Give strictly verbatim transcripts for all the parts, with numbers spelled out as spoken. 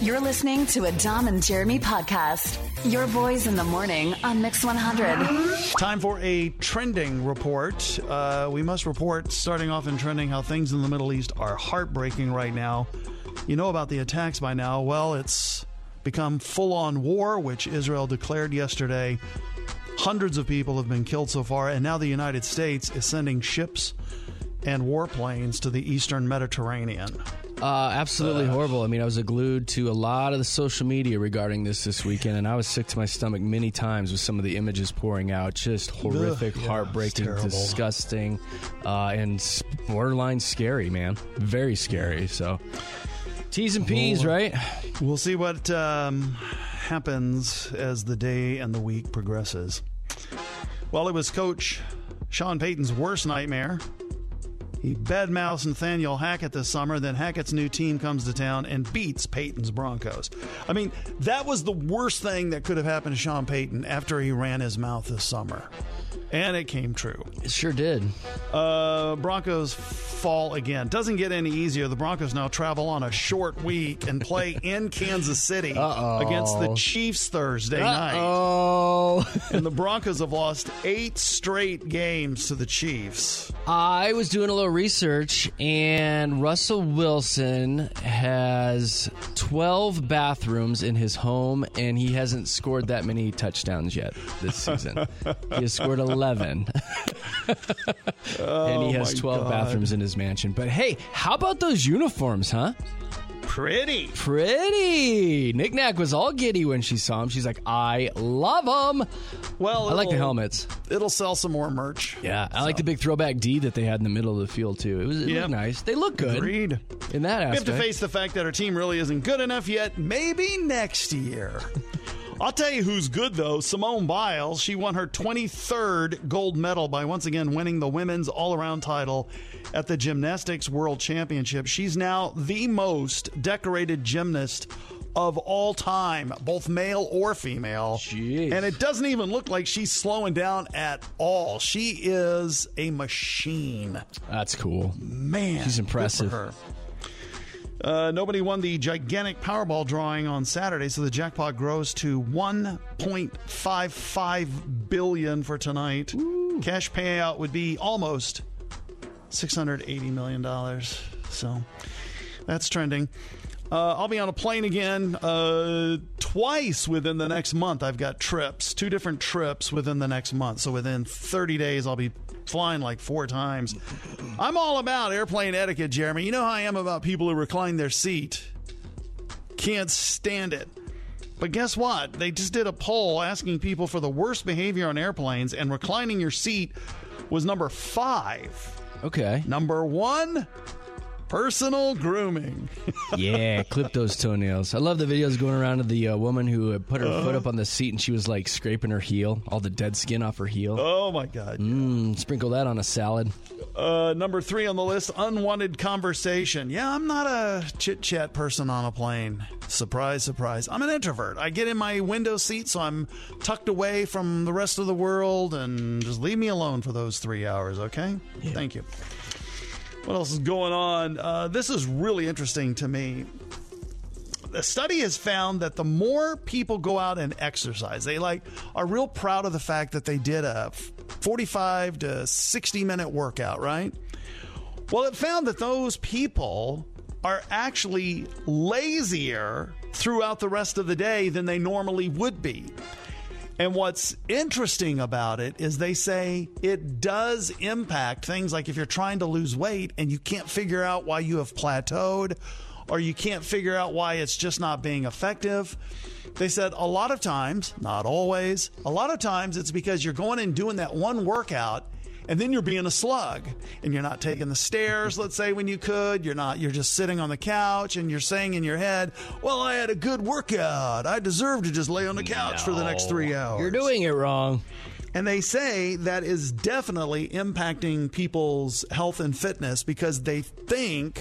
You're listening to a Dom and Jeremy podcast. Your boys in the morning on Mix one hundred. Time for a trending report. Uh, we must report, starting off in trending, how things in the Middle East are heartbreaking right now. You know about the attacks by now. Well, it's become full-on war, which Israel declared yesterday. Hundreds of people have been killed so far, and now the United States is sending ships and warplanes to the eastern Mediterranean. Uh, absolutely uh, horrible. I mean, I was glued to a lot of the social media regarding this this weekend, and I was sick to my stomach many times with some of the images pouring out. Just horrific, ugh, yeah, heartbreaking, disgusting, uh, and borderline scary, man. Very scary. So, T's and P's, we'll, right? We'll see what um, happens as the day and the week progresses. Well, it was Coach Sean Payton's worst nightmare. He badmouths Nathaniel Hackett this summer, then Hackett's new team comes to town and beats Payton's Broncos. I mean, that was the worst thing that could have happened to Sean Payton after he ran his mouth this summer. And it came true. It sure did. Uh, Broncos fall again. Doesn't get any easier. The Broncos now travel on a short week and play in Kansas City Uh-oh. against the Chiefs Thursday night. Oh, And the Broncos have lost eight straight games to the Chiefs. I was doing a little research, and Russell Wilson has twelve bathrooms in his home, and he hasn't scored that many touchdowns yet this season. He has scored eleven. Oh, and he has twelve God. bathrooms in his mansion. But hey, how about those uniforms, huh? Pretty. Pretty. Nick Nack was all giddy when she saw him. She's like, I love them. Well, I like the helmets. It'll sell some more merch. Yeah, I so. like the big throwback D that they had in the middle of the field, too. It was it Yep. looked nice. They look good. Agreed. In that We have aspect. to face the fact that our team really isn't good enough yet. Maybe next year. I'll tell you who's good, though. Simone Biles. She won her twenty-third gold medal by once again winning the women's all-around title at the Gymnastics World Championship. She's now the most decorated gymnast of all time, both male or female. Jeez. And it doesn't even look like she's slowing down at all. She is a machine. That's cool. Man, She's good for impressive. her. Uh, nobody won the gigantic Powerball drawing on Saturday, so the jackpot grows to one point five five billion dollars for tonight. Ooh. Cash payout would be almost six hundred eighty million dollars. So that's trending. Uh, I'll be on a plane again uh, twice within the next month. I've got trips, two different trips within the next month. So within thirty days, I'll be flying like four times. I'm all about airplane etiquette, Jeremy. You know how I am about people who recline their seat. Can't stand it. But guess what? They just did a poll asking people for the worst behavior on airplanes, and reclining your seat was number five. Okay. Number one, personal grooming. Yeah, clip those toenails. I love the videos going around of the uh, woman who uh, put her uh, foot up on the seat and she was like scraping her heel, all the dead skin off her heel. Oh, my God. Mmm, sprinkle that on a salad. Uh, number three on the list, unwanted conversation. Yeah, I'm not a chit-chat person on a plane. Surprise, surprise. I'm an introvert. I get in my window seat, so I'm tucked away from the rest of the world, and just leave me alone for those three hours, okay? Yeah. Thank you. What else is going on? Uh, this is really interesting to me. The study has found that the more people go out and exercise, they like are real proud of the fact that they did a forty-five to sixty minute workout, right? Well, it found that those people are actually lazier throughout the rest of the day than they normally would be. And what's interesting about it is they say it does impact things like if you're trying to lose weight and you can't figure out why you have plateaued, or you can't figure out why it's just not being effective. They said a lot of times, not always, a lot of times it's because you're going and doing that one workout and then you're being a slug and you're not taking the stairs, let's say, when you could. You're not, you're just sitting on the couch and you're saying in your head, well, I had a good workout. I deserve to just lay on the couch no, for the next three hours. You're doing it wrong. And they say that is definitely impacting people's health and fitness because they think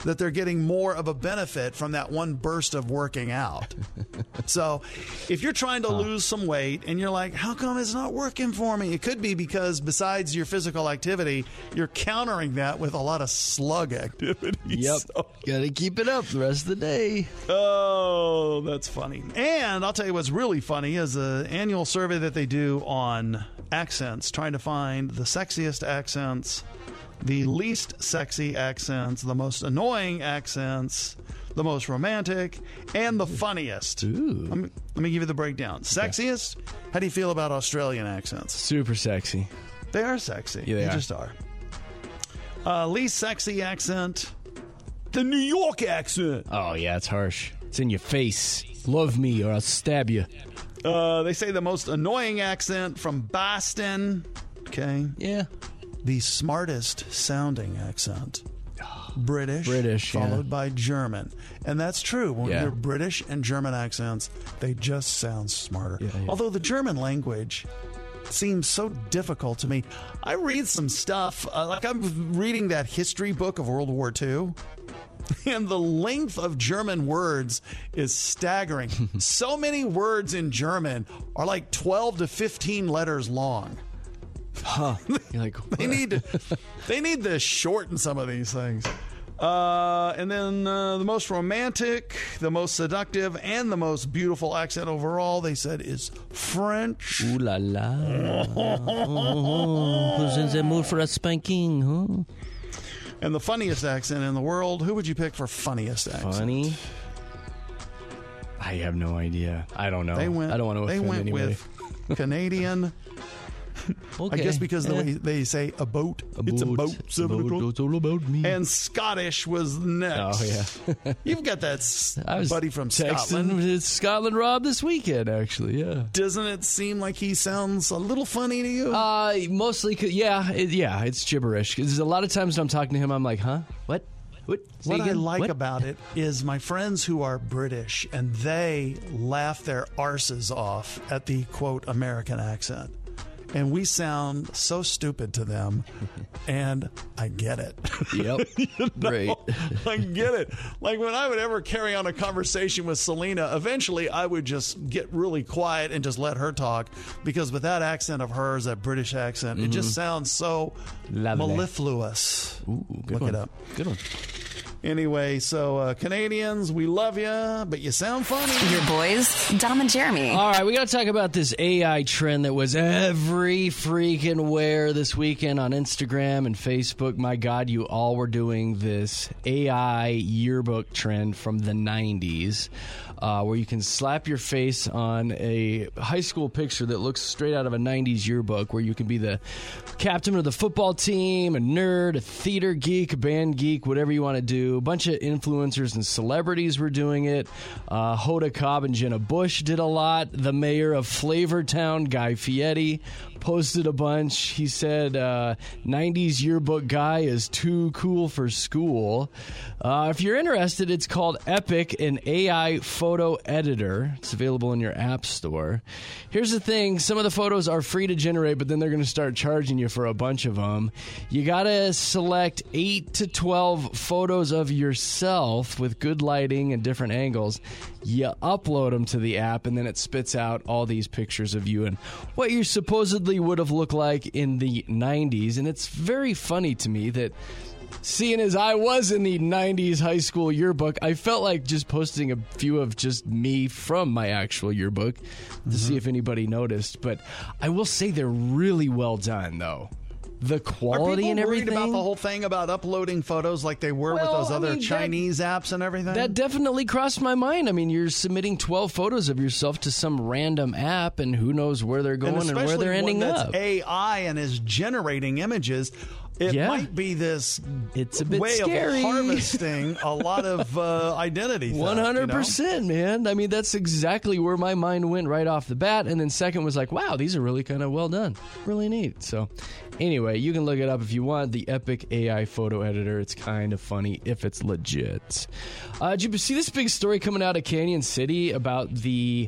that they're getting more of a benefit from that one burst of working out. So if you're trying to huh. lose some weight and you're like, how come it's not working for me? It could be because besides your physical activity, you're countering that with a lot of slug activity. Yep. So. Gotta keep it up the rest of the day. Oh, that's funny. And I'll tell you what's really funny is an annual survey that they do on accents, trying to find the sexiest accents, the least sexy accents, the most annoying accents, the most romantic, and the funniest. Ooh. Let me, let me give you the breakdown. Sexiest? How do you feel about Australian accents? Super sexy. They are sexy. Yeah, they, they are. just are. Uh, least sexy accent? The New York accent. Oh, yeah, it's harsh. It's in your face. Love me or I'll stab you. Uh, they say the most annoying accent from Boston. Okay. Yeah. The smartest sounding accent. British. British, followed yeah. by German. And that's true. When yeah. you're British and German accents, they just sound smarter. Yeah, yeah. Although the German language seems so difficult to me. I read some stuff, uh, like I'm reading that history book of World War Two. And the length of German words is staggering. So many words in German are like twelve to fifteen letters long. Huh. You're like, they need to, they need to shorten some of these things. Uh, and then uh, the most romantic, the most seductive, and the most beautiful accent overall, they said, is French. Ooh la la. Oh, who's in the mood for a spanking? Huh? And the funniest accent in the world, who would you pick for funniest accent? Funny? I have no idea. I don't know. They went, I don't want to They offend went anybody. with Canadian. Okay. I guess because the yeah. way they say a boat, a it's boat. a boat. It's, a boat. It's all about me. And Scottish was next. Oh, yeah. You've got that s- I was buddy from texting Scotland. with Scotland Rob this weekend, actually, yeah. Doesn't it seem like he sounds a little funny to you? Uh, mostly, yeah, it, yeah, it's gibberish. 'Cause a lot of times when I'm talking to him, I'm like, huh? What? What? Say What I again? like What? about it is my friends who are British, and they laugh their arses off at the, quote, American accent. And we sound so stupid to them, and I get it. Yep. You know? Great. I get it. Like when I would ever carry on a conversation with Selena, eventually I would just get really quiet and just let her talk, because with that accent of hers, that British accent, mm-hmm. it just sounds so Lovely. mellifluous. Ooh, good Look one. it up. Good one. Anyway, so uh, Canadians, we love you, but you sound funny. Your boys, Dom and Jeremy. All right, we got to talk about this A I trend that was every freaking where this weekend on Instagram and Facebook. My God, you all were doing this A I yearbook trend from the nineties. Uh, where you can slap your face on a high school picture that looks straight out of a nineties yearbook, where you can be the captain of the football team, a nerd, a theater geek, a band geek, whatever you want to do. A bunch of influencers and celebrities were doing it. Uh, Hoda Cobb and Jenna Bush did a lot. The mayor of Flavortown, Guy Fieri, posted a bunch. He said, uh, nineties yearbook guy is too cool for school. Uh, if you're interested, it's called Epic, an A I photo editor. It's available in your app store. Here's the thing. Some of the photos are free to generate, but then they're going to start charging you for a bunch of them. You got to select eight to twelve photos of yourself with good lighting and different angles. You upload them to the app, and then it spits out all these pictures of you and what you supposedly would have looked like in the nineties. And it's very funny to me that, seeing as I was in the nineties high school yearbook, I felt like just posting a few of just me from my actual yearbook to mm-hmm. see if anybody noticed. But I will say they're really well done, though. The quality and everything. Are people worried about the whole thing about uploading photos like they were well, with those I other mean, Chinese that, apps and everything? That definitely crossed my mind. I mean, you're submitting twelve photos of yourself to some random app, and who knows where they're going and, and where they're ending one that's up. A I and is generating images. It yeah. might be this it's a bit way scary. of harvesting a lot of uh, identity theft. one hundred percent, you know? man. I mean, that's exactly where my mind went right off the bat. And then second was like, wow, these are really kind of well done. Really neat. So anyway, you can look it up if you want. The Epic A I photo editor. It's kind of funny if it's legit. Uh, did you see this big story coming out of Canyon City about the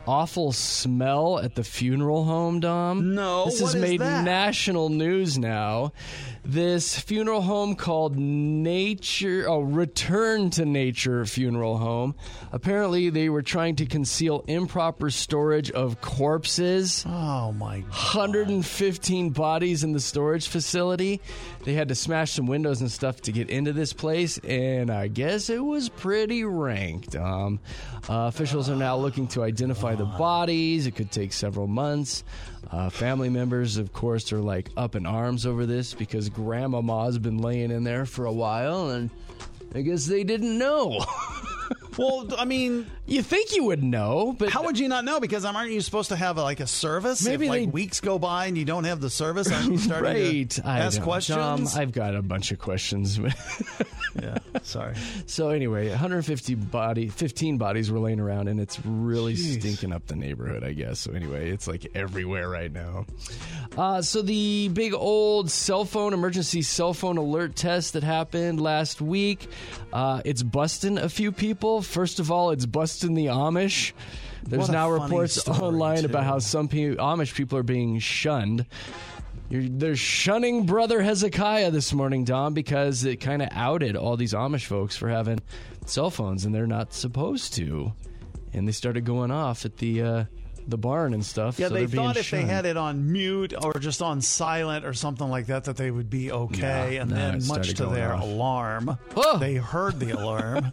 awful smell at the funeral home, Dom. No, This what has is made that? national news now. This funeral home called Nature, oh, Return to Nature Funeral Home. Apparently, they were trying to conceal improper storage of corpses. Oh, my God. one hundred fifteen bodies in the storage facility. They had to smash some windows and stuff to get into this place, and I guess it was pretty rank. Um, uh, officials are now looking to identify the bodies. It could take several months. Uh, family members, of course, are like up in arms over this because Grandmama's been laying in there for a while, and I guess they didn't know. Well, I mean, You think you would know, but how would you not know? Because aren't you supposed to have like a service? Maybe if like they- weeks go by and you don't have the service, aren't you starting right? to I ask don't- questions? Dom, I've got a bunch of questions. yeah, sorry. So anyway, one hundred fifty body, fifteen bodies were laying around, and it's really Jeez. stinking up the neighborhood, I guess. So anyway, it's like everywhere right now. Uh, so the big old cell phone emergency cell phone alert test that happened last week, uh, it's busting a few people. First of all, it's busting the Amish. There's What a now funny reports story, online too. about how some pe- Amish people are being shunned. You're, they're shunning Brother Hezekiah this morning, Dom, because it kind of outed all these Amish folks for having cell phones, and they're not supposed to. And they started going off at the uh, the barn and stuff. Yeah, so they they're being thought if shunned. they had it on mute or just on silent or something like that, that they would be okay. No, and no, then, it much started to going their off. alarm, Oh! they heard the alarm.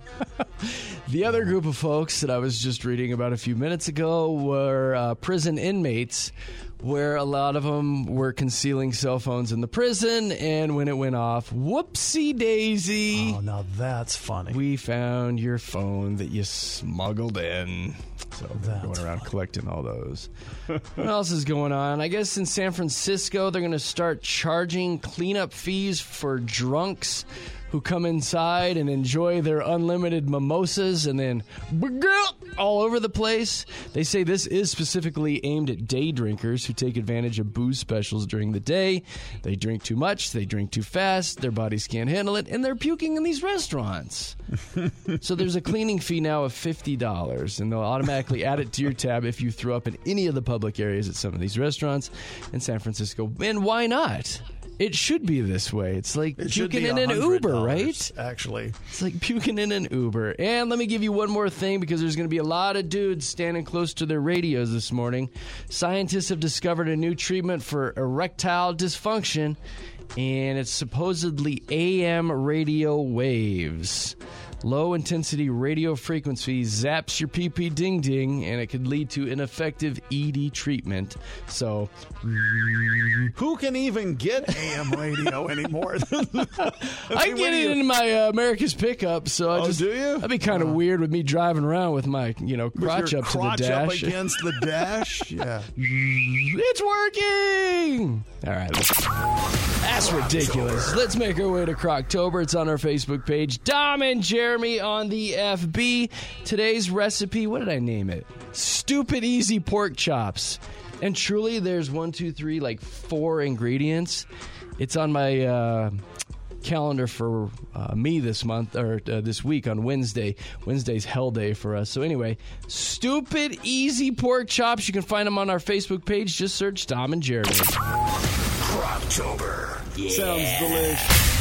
The other group of folks that I was just reading about a few minutes ago were uh, prison inmates, where a lot of them were concealing cell phones in the prison, and when it went off, whoopsie daisy, Oh, now that's funny. we found your phone that you smuggled in. So they're That's going around collecting all those. What else is going on? I guess in San Francisco, they're going to start charging cleanup fees for drunks who come inside and enjoy their unlimited mimosas and then all over the place. They say this is specifically aimed at day drinkers who take advantage of booze specials during the day. They drink too much, they drink too fast, their bodies can't handle it, and they're puking in these restaurants. So there's a cleaning fee now of fifty dollars, and they'll automatically add it to your tab if you throw up in any of the public areas at some of these restaurants in San Francisco. And why not? It should be this way. It's like It should puking be in an one hundred Uber, dollars, right? Actually. It's like puking in an Uber. And let me give you one more thing, because there's going to be a lot of dudes standing close to their radios this morning. Scientists have discovered a new treatment for erectile dysfunction, and it's supposedly A M radio waves. Low-intensity radio frequency zaps your pee-pee ding-ding, and it could lead to ineffective E D treatment. So, Who can even get A M radio anymore? I mean, get what do it you- in my uh, America's pickup, so I Oh, just do you? that'd be kind of weird with me driving around with my, you know, With crotch your up crotch to the up dash. against the dash? Yeah. It's working! All right. That's ridiculous. Let's make our way to Croctober. It's on our Facebook page. Dom and Jeremy on the F B. Today's recipe, what did I name it? Stupid Easy Pork Chops. And truly, there's one, two, three, like four ingredients. It's on my uh, calendar for uh, me this month, or uh, this week on Wednesday. Wednesday's hell day for us. So anyway, Stupid Easy Pork Chops. You can find them on our Facebook page. Just search Dom and Jeremy. Croctober. Sounds delicious.